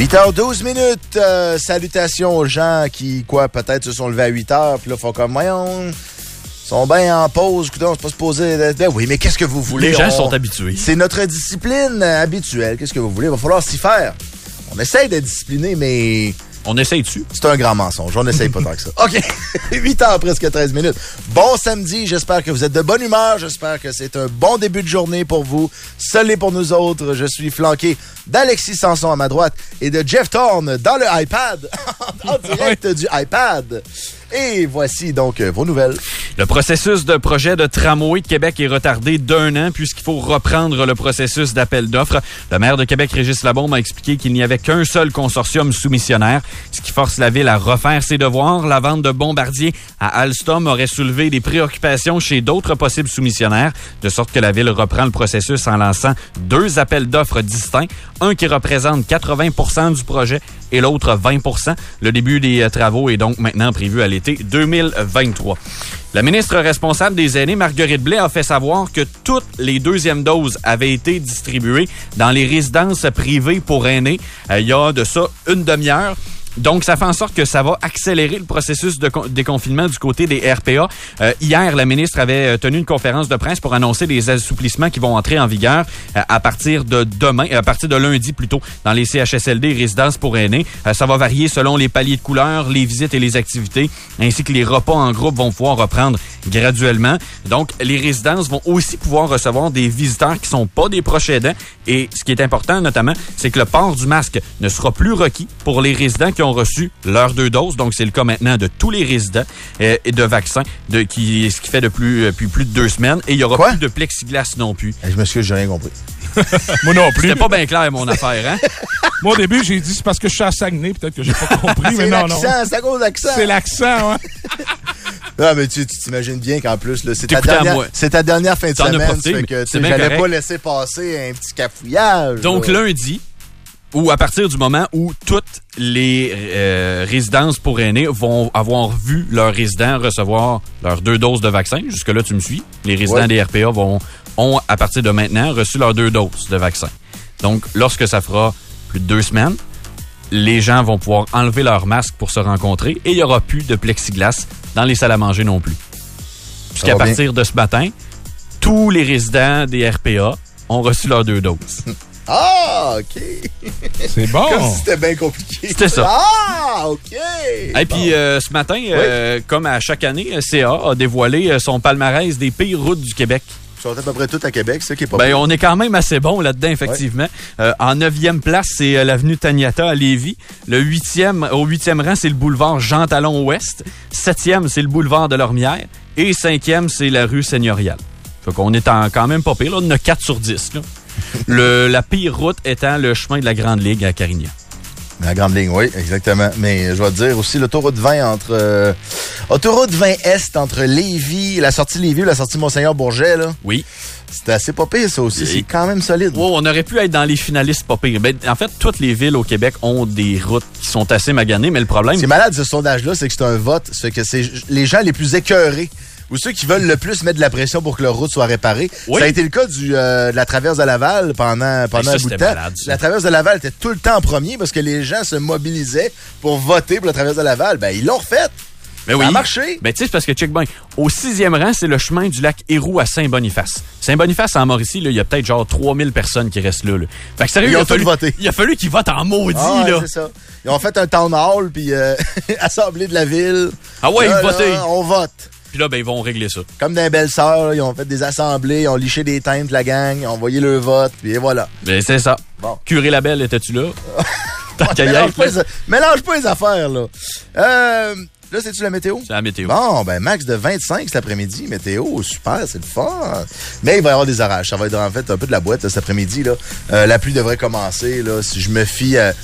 8h12 minutes. Salutations aux gens qui, peut-être se sont levés à 8h, puis là, font comme, voyons, sont bien en pause. Écoutez, on se pas se poser. Ben oui, mais qu'est-ce que vous voulez? Les gens sont habitués. C'est notre discipline habituelle. Qu'est-ce que vous voulez? Il va falloir s'y faire. On essaye d'être discipliné, mais... On essaye dessus. C'est un grand mensonge. On n'essaye pas tant que ça. OK. 8h, presque 13 minutes. Bon samedi. J'espère que vous êtes de bonne humeur. J'espère que c'est un bon début de journée pour vous. Solé pour nous autres. Je suis flanqué d'Alexis Sanson à ma droite et de Jeff Thorne dans le iPad. En direct du iPad. Et voici donc vos nouvelles. Le processus de projet de tramway de Québec est retardé d'1 an puisqu'il faut reprendre le processus d'appel d'offres. Le maire de Québec, Régis Labaume, a expliqué qu'il n'y avait qu'un seul consortium soumissionnaire, ce qui force la ville à refaire ses devoirs. La vente de Bombardier à Alstom aurait soulevé des préoccupations chez d'autres possibles soumissionnaires, de sorte que la ville reprend le processus en lançant 2 appels d'offres distincts, un qui représente 80% du projet et l'autre 20%. Le début des travaux est donc maintenant prévu à l'été 2023. La ministre responsable des aînés, Marguerite Blais, a fait savoir que toutes les 2e doses avaient été distribuées dans les résidences privées pour aînés il y a de ça une demi-heure. Donc, ça fait en sorte que ça va accélérer le processus de déconfinement du côté des RPA. Hier, la ministre avait tenu une conférence de presse pour annoncer les assouplissements qui vont entrer en vigueur à partir de demain, à partir de lundi plutôt, dans les CHSLD et résidences pour aînés. Ça va varier selon les paliers de couleur, les visites et les activités, ainsi que les repas en groupe vont pouvoir reprendre graduellement. Donc, les résidences vont aussi pouvoir recevoir des visiteurs qui sont pas des proches aidants. Et ce qui est important, notamment, c'est que le port du masque ne sera plus requis pour les résidents qui ont reçu leurs 2 doses. Donc, c'est le cas maintenant de tous les résidents et de vaccins, ce qui fait depuis plus de 2 semaines. Et il n'y aura plus de plexiglas non plus. Je m'excuse, j'ai rien compris. Moi non plus. C'était pas bien clair, mon affaire, hein? Moi, au début, j'ai dit c'est parce que je suis à Saguenay. Peut-être que j'ai pas compris, mais non. C'est à cause de l'accent. C'est l'accent, ouais. Non, mais tu t'imagines bien qu'en plus, là, c'est ta dernière fin de semaine. Fait que j'allais pas laisser passer un petit cafouillage. Donc, lundi, ou à partir du moment où toutes les résidences pour aînés vont avoir vu leurs résidents recevoir leurs 2 doses de vaccin. Jusque-là, tu me suis. Les résidents des RPA ont, à partir de maintenant, reçu leurs 2 doses de vaccin. Donc, lorsque ça fera plus de 2 semaines, les gens vont pouvoir enlever leur masque pour se rencontrer et il n'y aura plus de plexiglas dans les salles à manger non plus. Puisqu'à partir de ce matin, tous les résidents des RPA ont reçu leurs 2 doses. Ah, OK. C'est bon. Comme si c'était bien compliqué. C'était ça. Ah, OK. Et puis, ce matin, comme à chaque année, CA a dévoilé son palmarès des pires routes du Québec. Ils sont à peu près tous à Québec, c'est ça qui est pas bon. On est quand même assez bon là-dedans, effectivement. Ouais. En 9e place, c'est l'avenue Taniata à Lévis. Au 8e rang, c'est le boulevard Jean-Talon-Ouest. 7e, c'est le boulevard de Lormière. Et 5e, c'est la rue Seigneuriale. Fait qu'on est quand même pas pire. Là. On en a 4 sur 10. Là. La pire route étant le chemin de la Grande Ligue à Carignan. La Grande Ligne, oui, exactement. Mais je vais te dire aussi l'autoroute 20 autoroute 20 Est entre Lévis, la sortie Lévis ou la sortie Monseigneur-Bourget, là. Oui. C'était assez pas pire, ça aussi. C'est quand même solide. Wow, on aurait pu être dans les finalistes pas pire. Ben, en fait, toutes les villes au Québec ont des routes qui sont assez maganées, mais le problème... C'est malade, ce sondage-là, c'est que c'est un vote. C'est que c'est les gens les plus écœurés ou ceux qui veulent le plus mettre de la pression pour que leur route soit réparée. Oui. Ça a été le cas de la traverse de Laval pendant un bout de temps. Malade, la traverse de Laval était tout le temps en premier parce que les gens se mobilisaient pour voter pour la traverse de Laval. Ben, ils l'ont refait. Ben ça a marché. Ben, tu sais, c'est parce que, check bien, au 6e rang, c'est le chemin du lac Héroux à Saint-Boniface. Saint-Boniface, en Mauricie, il y a peut-être genre 3000 personnes qui restent là. Fait que sérieux, il a fallu qu'ils votent en maudit, là. C'est ça. Ils ont fait un town hall, puis assemblée de la ville. Ah ouais, ils votaient. On vote. Puis là, ben, ils vont régler ça. Comme dans les Belles-Sœurs, ils ont fait des assemblées, ils ont liché des teintes, la gang, ils ont envoyé le vote, puis voilà. Ben, c'est ça. Bon. Curé Labelle, étais-tu là? Mélange pas les affaires, là. Là, c'est-tu la météo? C'est la météo. Bon, ben max de 25 cet après-midi. Météo, super, c'est le fun. Mais il va y avoir des orages. Ça va être en fait un peu de la boîte là, cet après-midi. Là. La pluie devrait commencer. Là, si je me fie à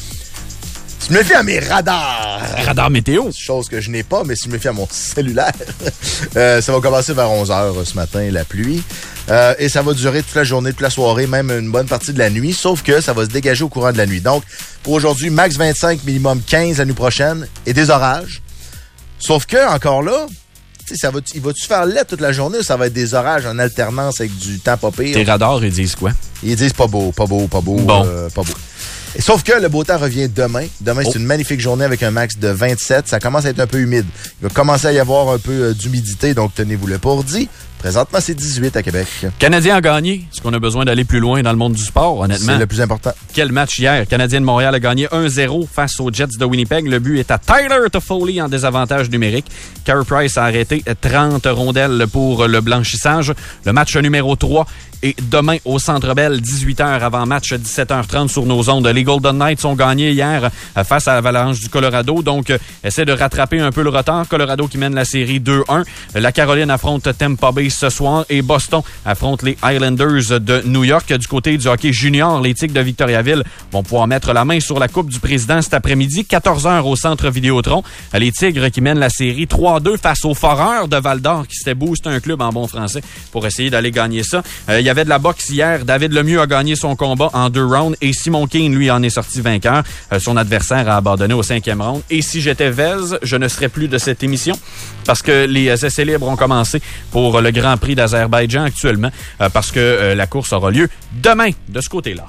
mes radars. Radar météo. Chose que je n'ai pas, mais si je me fie à mon cellulaire. Ça va commencer vers 11h ce matin, la pluie. Et ça va durer toute la journée, toute la soirée, même une bonne partie de la nuit. Sauf que ça va se dégager au courant de la nuit. Donc, pour aujourd'hui, max 25, minimum 15 la nuit prochaine. Et des orages. Sauf que, encore là, il va-tu faire laid toute la journée ou ça va être des orages en alternance avec du temps pas pire? Tes radars, ils disent quoi? Ils disent pas beau. Bon. Pas beau. Sauf que le beau temps revient demain. Demain, c'est une magnifique journée avec un max de 27. Ça commence à être un peu humide. Il va commencer à y avoir un peu d'humidité, donc tenez-vous-le pour dit. Présentement, c'est 18 à Québec. Canadien a gagné. Est-ce qu'on a besoin d'aller plus loin dans le monde du sport, honnêtement? C'est le plus important. Quel match hier. Canadien de Montréal a gagné 1-0 face aux Jets de Winnipeg. Le but est à Tyler Toffoli en désavantage numérique. Carey Price a arrêté 30 rondelles pour le blanchissage. Le match numéro 3 est demain au Centre Bell, 18h avant match, 17h30 sur nos ondes. Les Golden Knights ont gagné hier face à l'Avalanche du Colorado. Donc, essaie de rattraper un peu le retard. Colorado qui mène la série 2-1. La Caroline affronte Tampa Bay ce soir et Boston affronte les Islanders de New York. Du côté du hockey junior, les Tigres de Victoriaville vont pouvoir mettre la main sur la Coupe du Président cet après-midi, 14h au Centre Vidéotron. Les Tigres qui mènent la série 3-2 face aux Foreurs de Val-d'Or qui s'était boosté un club en bon français pour essayer d'aller gagner ça. Il y avait de la boxe hier. David Lemieux a gagné son combat en 2 rounds et Simon Keane, lui, en est sorti vainqueur. Son adversaire a abandonné au 5e round. Et si j'étais Vez, je ne serais plus de cette émission parce que les essais libres ont commencé pour le Grand Prix d'Azerbaïdjan actuellement parce que la course aura lieu demain de ce côté-là.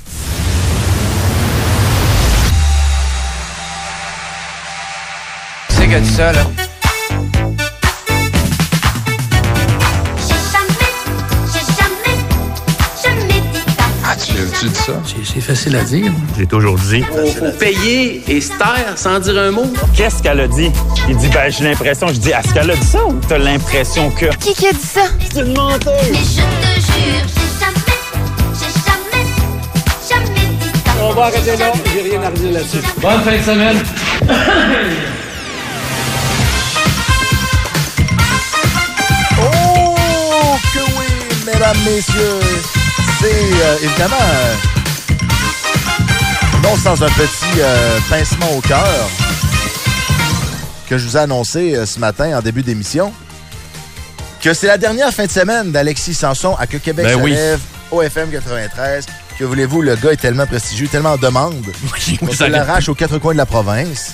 C'est que ça, là. Tu dis ça? C'est facile à dire. J'ai toujours dit. Faut payer et se taire sans dire un mot. Qu'est-ce qu'elle a dit? Il dit, j'ai l'impression. Je dis, est-ce qu'elle a dit ça ou t'as l'impression que... Qui a dit ça? C'est une menteuse! Mais je te jure, j'ai jamais dit ça. On va arrêter là, j'ai rien à redire là-dessus. Bonne fin de semaine. Oh, que oui, mesdames, messieurs. C'est évidemment, non sans un petit pincement au cœur que je vous ai annoncé ce matin en début d'émission, que c'est la dernière fin de semaine d'Alexis Sanson à Que Québec se lève au FM 93. Que voulez-vous, le gars est tellement prestigieux, tellement en demande. On se l'arrache aux 4 coins de la province.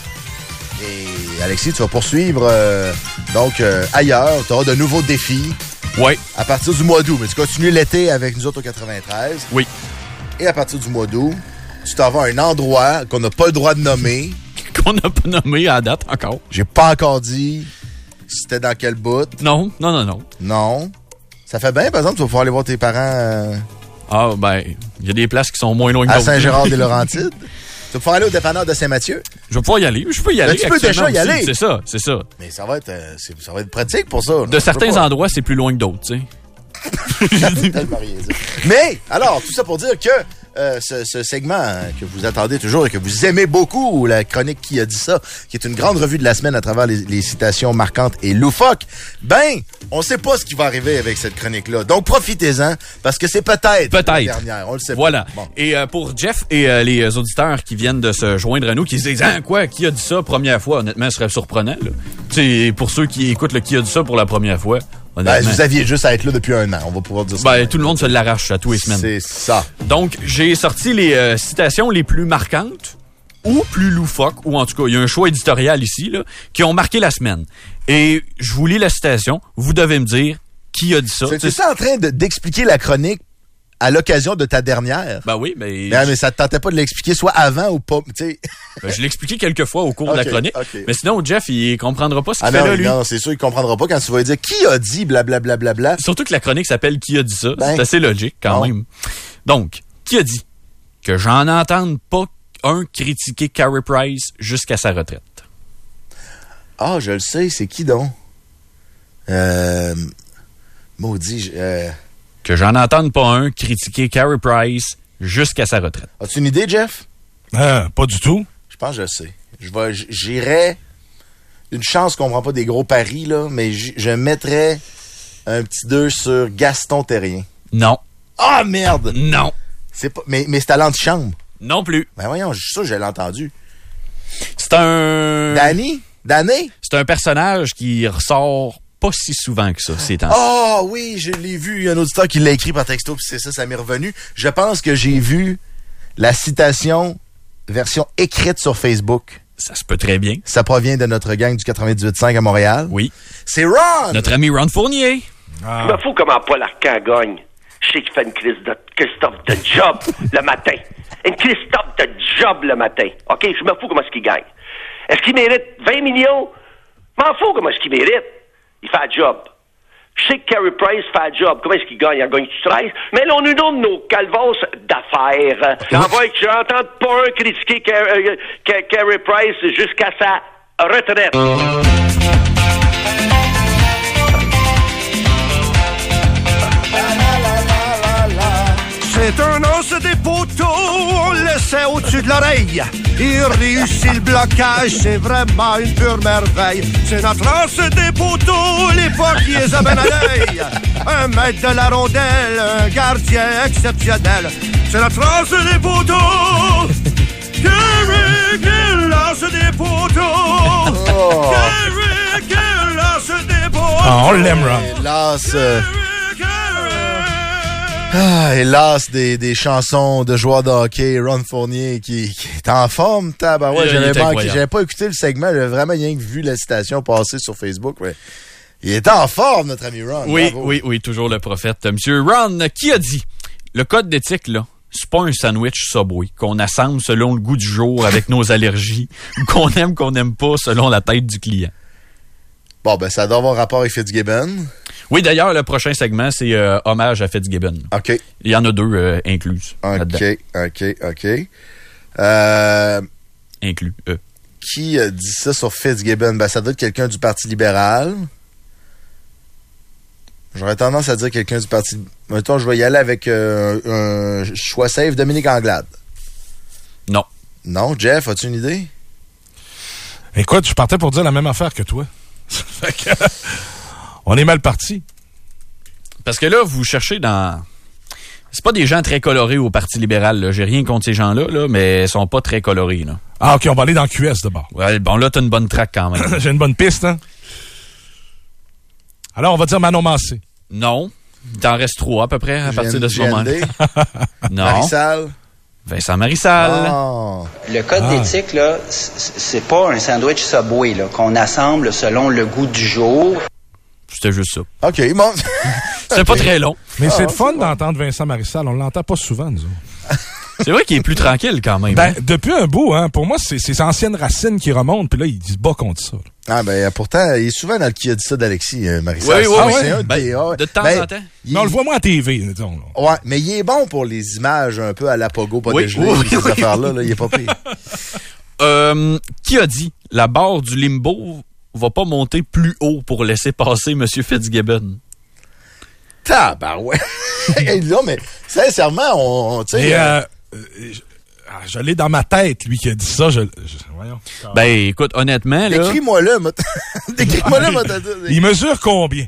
Et Alexis, tu vas poursuivre ailleurs. Tu auras de nouveaux défis. Oui. À partir du mois d'août. Mais tu continues l'été avec nous autres au 93. Oui. Et à partir du mois d'août, tu t'en vas à un endroit qu'on n'a pas le droit de nommer. Qu'on n'a pas nommé à la date encore. J'ai pas encore dit c'était dans quel bout. Non. Non. Ça fait bien, par exemple, tu vas pouvoir aller voir tes parents... il y a des places qui sont moins loin que d'autres. À Saint-Gérard-des-Laurentides. Tu vas pouvoir aller au dépanneur de Saint-Mathieu. Je vais pouvoir y aller. Je peux y aller. Tu peux déjà y aller. C'est ça. Mais ça va être pratique pour ça. De certains endroits, c'est plus loin que d'autres, tu sais. Tellement rien dire. Mais, alors, tout ça pour dire que ce segment que vous attendez toujours et que vous aimez beaucoup, la chronique Qui a dit ça, qui est une grande revue de la semaine à travers les citations marquantes et loufoques, on sait pas ce qui va arriver avec cette chronique-là. Donc, profitez-en, parce que c'est peut-être la dernière. On le sait voilà. pas. Bon. Et pour Jeff et les auditeurs qui viennent de se joindre à nous, qui se disent « quoi? Qui a dit ça première fois? » Honnêtement, ce serait surprenant. T'sais, pour ceux qui écoutent le Qui a dit ça pour la première fois, vous aviez juste à être là depuis un an. On va pouvoir dire ça. Tout le monde se l'arrache à tous les semaines. C'est ça. Donc, j'ai sorti les citations les plus marquantes ou plus loufoques, ou en tout cas, il y a un choix éditorial ici, là, qui ont marqué la semaine. Et je vous lis la citation. Vous devez me dire qui a dit ça. C'est ça en train d'expliquer la chronique à l'occasion de ta dernière? Oui, mais... mais ça te tentait pas de l'expliquer soit avant ou pas, tu sais. Je l'ai expliqué quelques fois au cours de la chronique. Okay. Mais sinon, Jeff, il comprendra pas ce qu'il fait là, lui. Non, c'est sûr, il comprendra pas quand tu vas lui dire qui a dit blablabla. Surtout que la chronique s'appelle Qui a dit ça. C'est assez logique, quand même. Donc, qui a dit que j'en entende pas un critiquer Carey Price jusqu'à sa retraite? Ah, je le sais, c'est qui donc? Maudit, que j'en entende pas un critiquer Carey Price jusqu'à sa retraite. As-tu une idée, Jeff? Pas du tout. Je pense que je sais. J'irais... Une chance qu'on prend pas des gros paris, là, mais je mettrais un petit 2 sur Gaston Terrien. Non. Ah, merde! Non. C'est pas... Mais c'est à l'antichambre. Non plus. Voyons, ça, je l'ai entendu. C'est un... Danny? C'est un personnage qui ressort pas si souvent que ça, ces temps. Oh oui, je l'ai vu. Il y a un auditeur qui l'a écrit par texto, puis c'est ça m'est revenu. Je pense que j'ai vu la citation version écrite sur Facebook. Ça se peut très bien. Ça provient de notre gang du 98.5 à Montréal. Oui. C'est Ron! Notre ami Ron Fournier. Je me fous comment Paul Arcand gagne. Je sais qu'il fait une crise de Christophe de job le matin. une Christophe de job le matin. OK, je me fous comment est-ce qu'il gagne. Est-ce qu'il mérite 20 millions? Je m'en fous comment est-ce qu'il mérite. Il fait un job. Je sais que Carey Price fait un job. Comment est-ce qu'il gagne? Il en gagne-tu 13? Mais là, on nous donne nos calvos d'affaires. J'entends pas un critiquer Carey Price jusqu'à sa retraite. C'est un os des poteaux, on l'essaie au-dessus de l'oreille. Il réussit le blocage, c'est vraiment une pure merveille. C'est notre os des poteaux, l'époque qui est à ben à l'œil. Un maître de la rondelle, un gardien exceptionnel. C'est notre os des poteaux. Carey, l'os des poteaux. Carey, l'os des poteaux. Ah, on l'aime, Ron. L'os... hélas, des chansons de joueurs de hockey, Ron Fournier qui est en forme, tabarouette. J'avais pas écouté le segment, j'avais vraiment rien que vu la citation passer sur Facebook. Ouais. Il est en forme, notre ami Ron. Oui, bravo. oui, toujours le prophète. Monsieur Ron, qui a dit, le code d'éthique, là, c'est pas un sandwich Subway qu'on assemble selon le goût du jour avec nos allergies, ou qu'on n'aime pas selon la tête du client. Bon, ben, ça doit avoir rapport avec Fitzgibbon. Oui, d'ailleurs, le prochain segment, c'est hommage à Fitzgibbon. OK. Il y en a 2 incluses. OK. Inclus, Qui a dit ça sur Fitzgibbon? Ben, ça doit être quelqu'un du Parti libéral. J'aurais tendance à dire quelqu'un du Parti... Mettons, je vais y aller avec un choix safe, Dominique Anglade. Non. Non? Jeff, as-tu une idée? Écoute, je partais pour dire la même affaire que toi. Fait que, on est mal parti. Parce que là, vous cherchez dans... C'est pas des gens très colorés au Parti libéral, là. J'ai rien contre ces gens-là, là, mais ils sont pas très colorés, là. Ah, OK, on va aller dans QS d'abord. Ouais, bon, là, t'as une bonne track quand même. J'ai une bonne piste, hein? Alors, on va dire Manon Massé. Non. Il t'en reste 3 à peu près à partir de ce moment. Non. Marissal. Vincent Marissal. Oh. Le code d'éthique, là, c'est pas un sandwich Subway, là, qu'on assemble selon le goût du jour. C'était juste ça. OK, bon. C'était pas très long. Mais c'est le fun d'entendre Vincent Marissal. On l'entend pas souvent, nous autres. C'est vrai qu'il est plus tranquille quand même. Ben, depuis un bout, hein. Pour moi, c'est ses anciennes racines qui remontent, puis là, il se bat contre ça. Ah, ben, pourtant, il est souvent dans le qui a dit ça d'Alexis, Marissal. Oui, c'est un de temps en temps. Mais on le voit moins à TV, disons. Là. Ouais, mais il est bon pour les images un peu à la Pogo, pas dégelé, ces affaires-là, là, il est pas pire. Qui a dit la barre du limbo va pas monter plus haut pour laisser passer M. Fitzgibbon? Tabarouette! Non, mais sincèrement, tu sais... je l'ai dans ma tête, lui, qui a dit ça. Voyons. Ben, écoute, honnêtement, là... Décris-moi-le, Il mesure combien?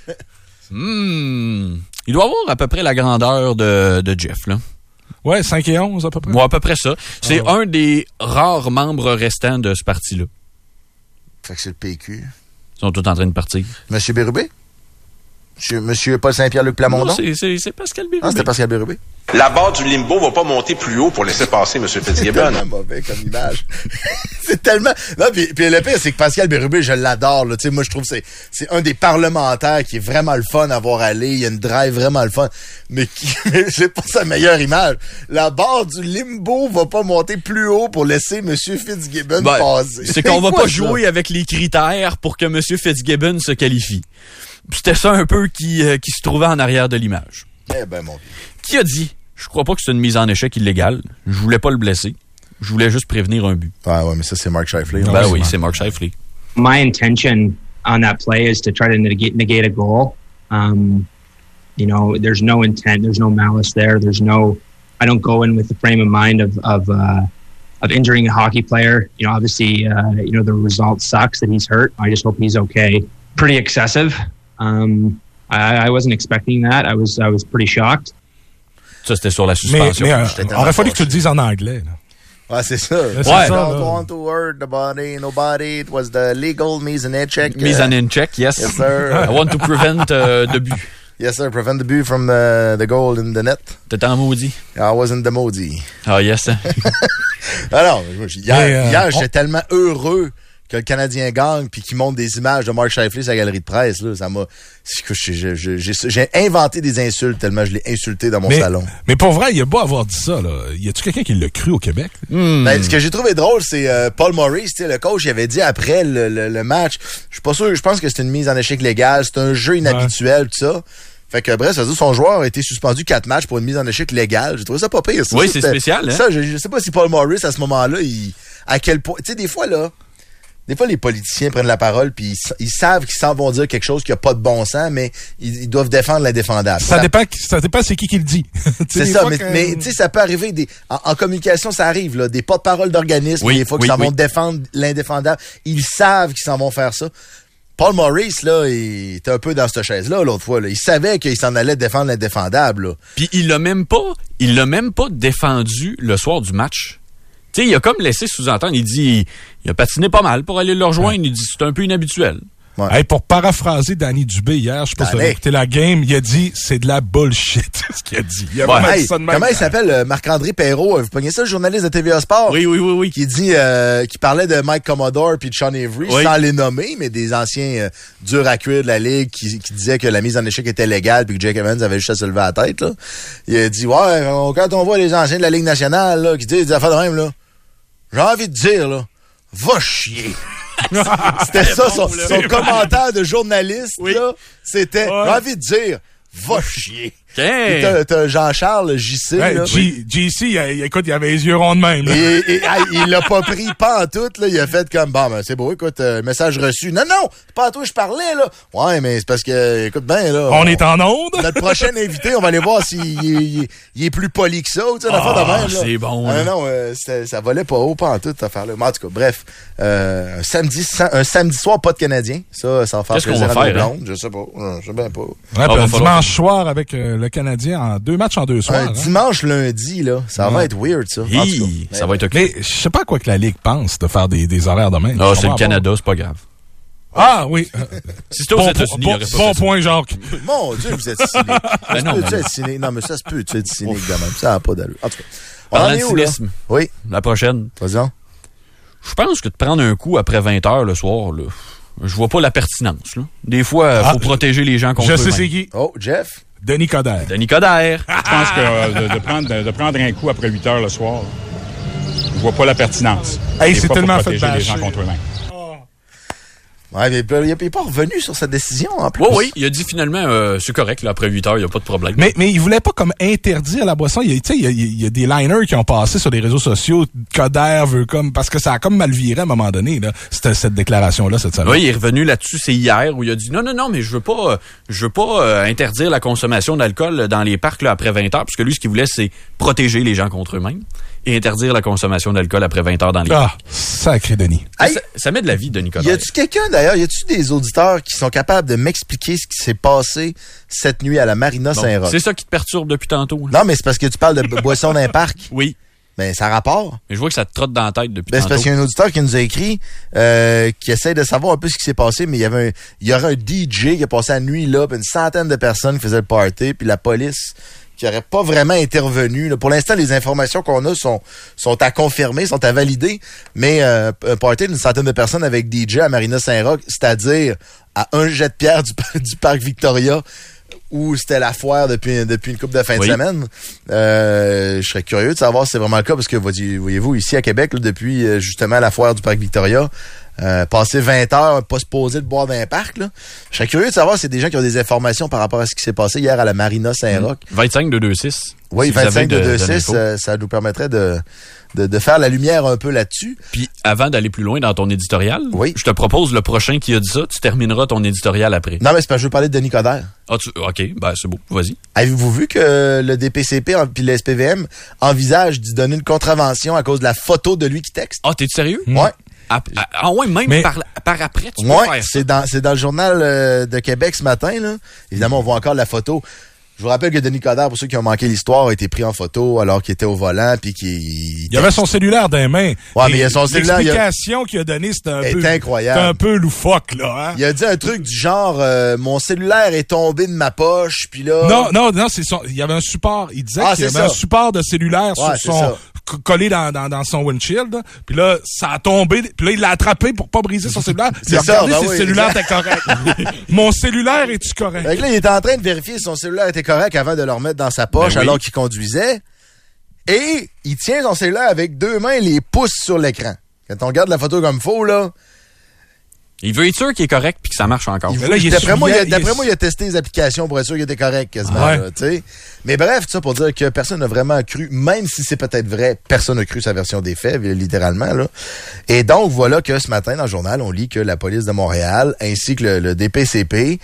Il doit avoir à peu près la grandeur de Jeff, là. Ouais, 5 et 11 à peu près. Ouais, à peu près ça. C'est un des rares membres restants de ce parti-là. Fait que c'est le PQ. Ils sont tous en train de partir. Monsieur Bérubé? Monsieur Paul Saint-Pierre-Luc Plamondon? Non, c'est Pascal Bérubé. Ah, c'était Pascal Bérubé. La barre du limbo va pas monter plus haut pour laisser passer M. Fitzgibbon. C'est tellement mauvais comme image. C'est tellement... Non, puis le pire, c'est que Pascal Bérubé, je l'adore. Tu sais, moi, je trouve que c'est un des parlementaires qui est vraiment le fun à voir aller. Il y a une drive vraiment le fun. Mais c'est pas sa meilleure image. La barre du limbo va pas monter plus haut pour laisser M. Fitzgibbon passer. C'est qu'on va pas jouer avec les critères pour que M. Fitzgibbon se qualifie. C'était ça un peu qui se trouvait en arrière de l'image. Eh ben, mon Dieu. Qui a dit, je crois pas que c'est une mise en échec illégale. Je voulais pas le blesser. Je voulais juste prévenir un but. Ah ouais, mais ça, c'est Mark Scheifele. Ben oui, c'est Mark Scheifele. My intention on that play is to try to negate a goal. You know, there's no intent, there's no malice there. I don't go in with the frame of mind of injuring a hockey player. You know, obviously, the result sucks that he's hurt. I just hope he's okay. Pretty excessive. I wasn't expecting that. I was pretty shocked. Ça, c'était sur la suspension. Mais aurait fallu que tu le dises en anglais. Là. Ouais, c'est ça. Ouais. Don't want to hurt the body, nobody. It was the legal mise en check. Mise en check, yes. Yes, sir. I want to prevent the but. Yes, sir. Prevent the but from the goal in the net. T'étais en maudit. I wasn't the maudit. Ah, yes. Alors, hier, j'étais tellement heureux que le Canadien gagne puis qu'il montre des images de Mark Scheifele sur la galerie de presse, là, ça m'a... J'ai inventé des insultes tellement je l'ai insulté dans mon salon. Mais pour vrai, il a beau avoir dit ça, là. Y a-tu quelqu'un qui l'a cru au Québec? Ben, ce que j'ai trouvé drôle, c'est Paul Maurice, le coach, il avait dit après le match, je suis pas sûr, je pense que c'est une mise en échec légale, c'est un jeu inhabituel, tout ça. Fait que bref, ça veut dire son joueur a été suspendu 4 matchs pour une mise en échec légale. J'ai trouvé ça pas pire. Ça, oui, c'est spécial. Hein? Ça, je sais pas si Paul Maurice, à ce moment-là, à quel point... Tu sais, des fois, les politiciens prennent la parole puis ils savent qu'ils s'en vont dire quelque chose qui a pas de bon sens, mais ils doivent défendre l'indéfendable. Ça dépend c'est qui le dit. C'est ça, mais tu sais, ça peut arriver en communication, ça arrive, là, des porte-parole d'organismes, des fois, qui s'en vont défendre l'indéfendable. Ils savent qu'ils s'en vont faire ça. Paul Maurice, là, il était un peu dans cette chaise-là, l'autre fois, là. Il savait qu'il s'en allait défendre l'indéfendable, là. Puis il l'a même pas défendu le soir du match. Tu sais, il a comme laissé sous-entendre, il a patiné pas mal pour aller le rejoindre, il dit c'est un peu inhabituel. Ouais. Hey, pour paraphraser Danny Dubé hier, je sais pas si vous avez écouté la game, il a dit c'est de la bullshit, ce qu'il a dit. Il a dit ça de même. Comment il s'appelle, Marc-André Perrault? Vous pognez ça, le journaliste de TVA Sport? Oui. Qui dit, qui parlait de Mike Commodore puis de Sean Avery, sans les nommer, mais des anciens durs à cuire de la Ligue qui disaient que la mise en échec était légale puis que Jake Evans avait juste à se lever à la tête, là. Il a dit, quand on voit les anciens de la Ligue nationale, là, qui disent des affaires de même, là, j'ai envie de dire, là, va chier. C'était ça, son commentaire de journaliste, là. C'était, j'ai envie de dire, va chier. T'as Jean-Charles JC. Ouais, JC, écoute, il avait les yeux ronds de même. Il l'a pas pris pas en tout, là. Il a fait comme, bon, ben, c'est beau, écoute, message reçu. Non, c'est pas à toi que je parlais, là. Ouais, mais c'est parce que, écoute bien, là. On est en onde. Notre prochain invité, on va aller voir s'il est plus poli que ça, tu sais, l'affaire de même, là. C'est bon, non, ça volait pas haut, pas en tout, cette affaire-là. Mais en tout cas, bref, un samedi soir, pas de Canadien. Ça va faire plaisir à nos blondes. Je sais pas. Je sais bien pas. Ouais, un dimanche soir avec le Canadien en 2 matchs en 2 soirs. Dimanche, lundi, là. Ça va être weird, ça. Ça va être OK. Mais je sais pas quoi que la Ligue pense de faire des horaires de même. Non, c'est le Canada, c'est pas grave. Ah oui. Si c'était aux États-Unis, il y aurait pas bon point, Jacques. Mon Dieu, vous êtes cynique. Non, mais ça se peut, tu être cynique de même. Ça n'a pas d'allure. En tout cas, on en est où, là? Oui. La prochaine. Vas-y. Je pense que de prendre un coup après 20h le soir, là, je vois pas la pertinence, là. Des fois, faut protéger les gens contre eux-mêmes. Je sais c'est qui. Oh, Jeff. Denis Coderre. Je pense que de prendre un coup après 8 heures le soir, je vois pas la pertinence. Hey, c'est tellement fait protéger les gens contre eux-mêmes. Ouais, mais il n'est pas revenu sur sa décision, en plus. Oui, il a dit finalement, c'est correct, là, après 8 heures, il n'y a pas de problème. Mais il voulait pas comme interdire la boisson. Il y a des liners qui ont passé sur les réseaux sociaux. Coderre veut comme, parce que ça a comme mal viré à un moment donné, là, cette déclaration-là, cette semaine. Oui, il est revenu là-dessus, c'est hier, où il a dit non, mais je veux pas interdire la consommation d'alcool dans les parcs, là, après 20 heures, parce que lui, ce qu'il voulait, c'est protéger les gens contre eux-mêmes et interdire la consommation d'alcool après 20 heures dans les parcs. Sacré Denis. Hey, ça met de la vie, Denis Coderre. Y a-tu quelqu'un, d'ailleurs, y a-tu des auditeurs qui sont capables de m'expliquer ce qui s'est passé cette nuit à la Marina Saint-Roch? C'est ça qui te perturbe depuis tantôt. Non, mais c'est parce que tu parles de boisson d'un parc. Oui. Ben, ça rapporte. Mais je vois que ça te trotte dans la tête depuis tantôt. C'est parce qu'il y a un auditeur qui nous a écrit, qui essaie de savoir un peu ce qui s'est passé, mais il y aurait un DJ qui a passé la nuit là, puis une centaine de personnes qui faisaient le party, puis la police qui n'aurait pas vraiment intervenu. Là. Pour l'instant, les informations qu'on a sont à confirmer, sont à valider, mais un party d'une centaine de personnes avec DJ à Marina Saint-Roch, c'est-à-dire à un jet de pierre du parc Victoria, où c'était la foire depuis une couple de fin de semaine. Je serais curieux de savoir si c'est vraiment le cas, parce que voyez-vous, ici à Québec, là, depuis justement la foire du parc Victoria, passer 20 heures, pas se poser de boire dans un parc, là. Je serais curieux de savoir si c'est des gens qui ont des informations par rapport à ce qui s'est passé hier à la Marina Saint-Roch. 25-226. Oui, 25-226, ça nous permettrait de faire la lumière un peu là-dessus. Puis avant d'aller plus loin dans ton éditorial, je te propose le prochain qui a dit ça, tu termineras ton éditorial après. Non, mais c'est parce que je veux parler de Denis Coderre. OK, ben c'est beau, vas-y. Avez-vous vu que le DPCP puis le SPVM envisagent d'y donner une contravention à cause de la photo de lui qui texte? Ah, t'es sérieux? Ouais. Même par après, tu peux faire ça. C'est dans le journal de Québec ce matin, là. Évidemment, on voit encore la photo. Je vous rappelle que Denis Coderre, pour ceux qui ont manqué l'histoire, a été pris en photo alors qu'il était au volant puis qu'il... Il avait son cellulaire dans les mains. Ouais, mais il y a son cellulaire. L'explication qu'il a donnée, c'était incroyable. C'était un peu loufoque, là. Hein? Il a dit un truc du genre, mon cellulaire est tombé de ma poche, puis là... Non, il y avait un support. Il disait qu'il y avait un support de cellulaire sur son... collé dans son windshield, puis là, ça a tombé, puis là, il l'a attrapé pour pas briser son cellulaire. Il a regardé si le cellulaire était correct. Mon cellulaire, est-tu correct? Fait que là, il était en train de vérifier si son cellulaire était correct avant de le remettre dans sa poche alors qu'il conduisait. Et il tient son cellulaire avec 2 mains et les pouces sur l'écran. Quand on regarde la photo comme faux, là... Il veut être sûr qu'il est correct puis que ça marche encore. D'après moi, il a testé les applications pour être sûr qu'il était correct quasiment. Ouais. Là, mais bref, tout ça pour dire que personne n'a vraiment cru, même si c'est peut-être vrai, personne n'a cru sa version des faits, littéralement. Là. Et donc, voilà que ce matin, dans le journal, on lit que la police de Montréal ainsi que le DPCP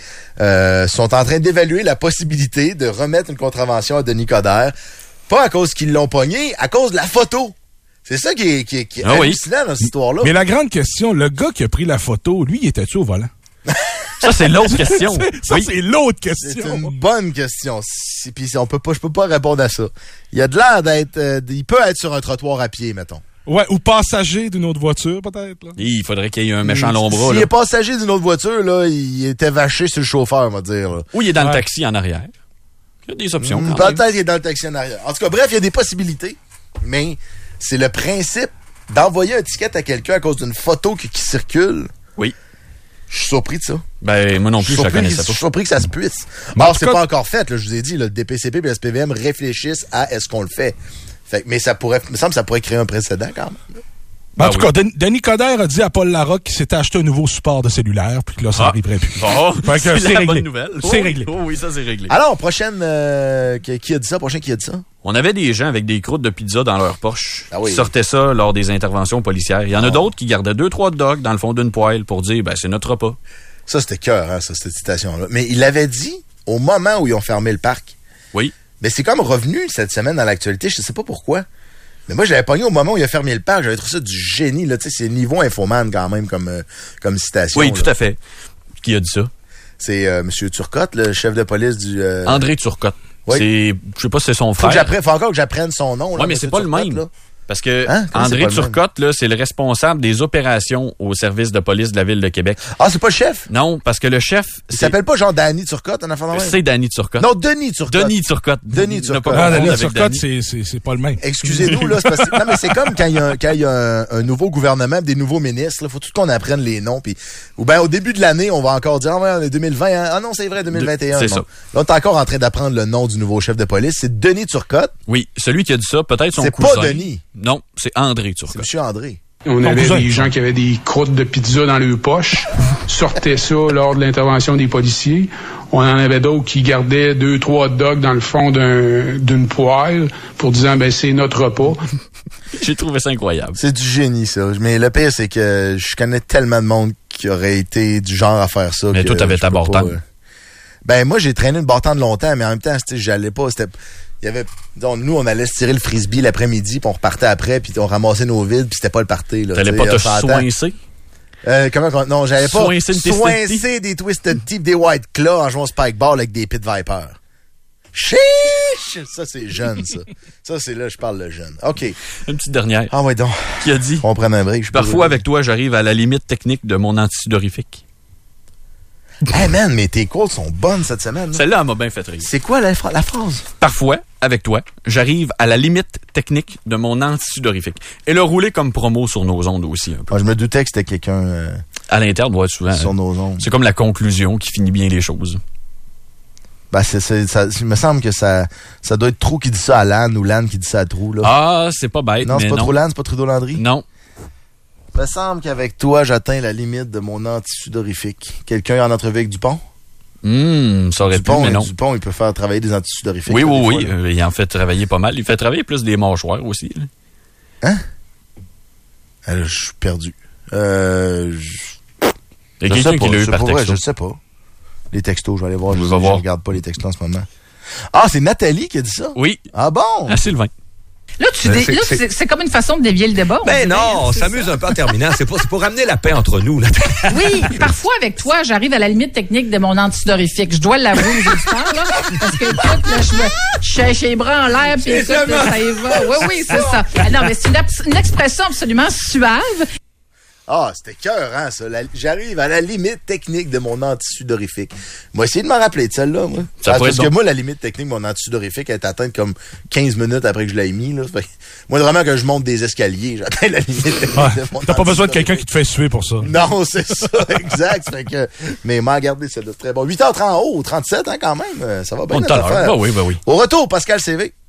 sont en train d'évaluer la possibilité de remettre une contravention à Denis Coderre, pas à cause qu'ils l'ont pogné, à cause de la photo. C'est ça qui est hallucinant dans cette histoire-là. Mais la grande question, le gars qui a pris la photo, lui, il était-tu au volant? Ça, c'est l'autre question. C'est l'autre question. C'est une bonne question. Puis je peux pas répondre à ça. Il a de l'air d'être... il peut être sur un trottoir à pied, mettons. Ouais, ou passager d'une autre voiture, peut-être. Là. Il faudrait qu'il y ait un méchant long bras. S'il est passager d'une autre voiture, là, il était vaché sur le chauffeur, on va dire. Là. Ou il est dans le taxi en arrière. Il y a des options. Peut-être qu'il est dans le taxi en arrière. En tout cas, bref, il y a des possibilités. Mais... c'est le principe d'envoyer un ticket à quelqu'un à cause d'une photo qui circule. Oui. Je suis surpris de ça. Ben, moi non plus, je la connaissais pas. Je suis surpris que ça se puisse. Alors, c'est pas encore fait, là, je vous ai dit, là, le DPCP et le SPVM réfléchissent à est-ce qu'on le fait. Mais ça pourrait, il me semble que ça pourrait créer un précédent quand même. En tout cas, Denis Coderre a dit à Paul Larocque qu'il s'était acheté un nouveau support de cellulaire, puis que là, ça n'arriverait plus. Bon, c'est la bonne nouvelle. C'est réglé. Oh oui, ça, c'est réglé. Alors, prochaine, qui a dit ça? Qui a dit ça? On avait des gens avec des croûtes de pizza dans leur poche qui sortaient ça lors des interventions policières. Il y en a d'autres qui gardaient 2-3 hot dogs dans le fond d'une poêle pour dire, c'est notre repas. Ça, c'était cœur, hein, cette citation-là. Mais il l'avait dit au moment où ils ont fermé le parc. Oui. Mais c'est comme revenu cette semaine dans l'actualité, je sais pas pourquoi. Mais moi, je l'avais pogné au moment où il a fermé le parc. J'avais trouvé ça du génie, là. Tu sais, c'est niveau infoman quand même comme citation. Oui, là. tout à fait. Qui a dit ça? C'est M. Turcotte, le chef de police du... André Turcotte. Oui. Je sais pas si c'est son frère. Faut encore que j'apprenne son nom. Oui, mais c'est pas Turcotte, le même. Là. Parce que André Turcotte, là, c'est le responsable des opérations au service de police de la Ville de Québec. Ah, c'est pas le chef? Non, parce que le chef... Il s'appelle pas genre Danny Turcotte, en affaire de même? C'est Danny Turcotte. Non, Denis Turcotte. Denis Turcotte. Denis Turcotte. Denis Turcotte, c'est pas le même. Excusez-nous, là, c'est parce que... Non, mais c'est comme quand il y a un nouveau gouvernement, des nouveaux ministres, là, faut tout qu'on apprenne les noms, puis... Ou bien, au début de l'année, on va encore dire, on est 2020, hein? Ah non, c'est vrai, 2021. C'est ça. Là, on est encore en train d'apprendre le nom du nouveau chef de police. C'est Denis Turcotte. Oui, celui qui a dit ça, peut-être son cousin. C'est pas Denis. Non, c'est André Turcotte. C'est M. André. On avait des gens qui avaient des croûtes de pizza dans leurs poches, sortaient ça lors de l'intervention des policiers. On en avait d'autres qui gardaient 2-3 hot dogs dans le fond d'une poêle pour disant, c'est notre repas. J'ai trouvé ça incroyable. C'est du génie, ça. Mais le pire, c'est que je connais tellement de monde qui aurait été du genre à faire ça. Mais toi, t'avais ta bartende. Moi, j'ai traîné une bartende longtemps, mais en même temps, j'allais pas. Il y avait, nous, on allait se tirer le frisbee l'après-midi, puis on repartait après, puis on ramassait nos vides, puis c'était pas le party. T'allais pas te soincer? Non, j'allais pas soincer des Twisted Tea, des White Claw en jouant Spike Ball avec des Pit Viper. Chiche! Ça, c'est jeune, ça. Ça, c'est là, je parle de jeune. OK. Une petite dernière. Ah ouais, donc. Qui a dit? On prend un break. Parfois, avec toi, j'arrive à la limite technique de mon antisudorifique. Hey man, mais tes quotes sont bonnes cette semaine. Celle-là, elle m'a bien fait rire. C'est quoi la phrase? Parfois, avec toi, j'arrive à la limite technique de mon antisudorifique. Et le rouler comme promo sur nos ondes aussi un peu. Je me doutais que c'était quelqu'un... à l'interne, ouais, souvent. Sur nos ondes. C'est comme la conclusion qui finit bien les choses. Il me semble que ça doit être Trou qui dit ça à Lannes ou Lannes qui dit ça à Trou. Là. Ah, c'est pas bête. Non, c'est pas trop Lannes, c'est pas Trudeau-Landry? Non. Il me semble qu'avec toi, j'atteins la limite de mon antisudorifique. Quelqu'un en entrevue avec Dupont? Ça aurait pu, mais non. Dupont, il peut faire travailler des antisudorifiques. Oui. Il en fait travailler pas mal. Il fait travailler plus des mâchoires aussi. Là. Hein? Là, je suis perdu. Il y a quelqu'un qui l'a eu par texto. Je sais pas. Les textos, je vais aller voir. Je regarde pas les textos en ce moment. Ah, c'est Nathalie qui a dit ça? Oui. Ah bon? À Sylvain. Là, c'est comme une façon de dévier le débat. Ben non, on s'amuse un peu en terminant. C'est pour ramener la paix entre nous. Là. Oui, parfois avec toi, j'arrive à la limite technique de mon antidorifique. Je dois l'avouer aux auditeurs, là, parce que écoute, là, je suis les bras en l'air, puis écoute, là, ça y va. Oui, c'est ça. Non, mais c'est une expression absolument suave. Ah, c'était écœurant, ça. J'arrive à la limite technique de mon antisudorifique. Moi, essayez de m'en rappeler de celle-là, moi. Parce que moi, la limite technique de mon antisudorifique est atteinte comme 15 minutes après que je l'ai mis, là. Fait, moi, vraiment, que je monte des escaliers, j'atteins la limite technique de mon T'as pas besoin de quelqu'un qui te fait suer pour ça. Non, c'est ça, exact. Fait que, mais m'a regardé celle-là, très bon. 8h30, 37, hein, quand même. Ça va bien, notre affaire. Oui. Au retour, Pascal CV.